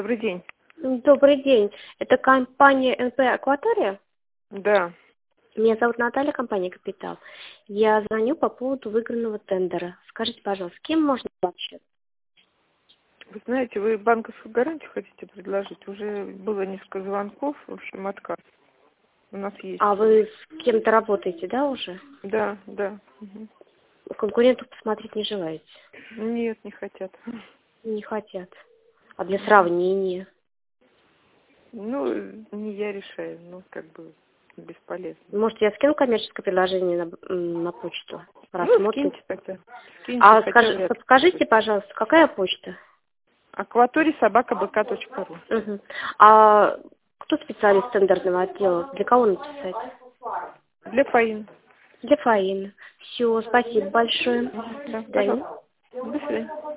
добрый день. Добрый день. Это компания НП «Акватория»? Да. Меня зовут Наталья, компания «Капитал». Я звоню по поводу выигранного тендера. Скажите, пожалуйста, с кем можно пообщаться? Вы знаете, вы банковскую гарантию хотите предложить? Уже было несколько звонков, в общем, отказ. У нас есть. А вы с кем-то работаете, да, уже? Да, да. Угу. Конкурентов посмотреть не желаете? Нет, не хотят. Не хотят. А для сравнения? Ну, не я решаю, ну, как бы бесполезно. Может, я скину коммерческое предложение на почту? Ну, Рассмотрим. скиньте тогда. Скиньте, А хотя бы подскажите, пожалуйста, какая почта? акваторий@bk.ру. Угу. А кто специалист тендерного отдела? Для кого написать? Для Фаины. Для Фаины. Все, спасибо большое. До Да, свидания. пожалуйста. До свидания.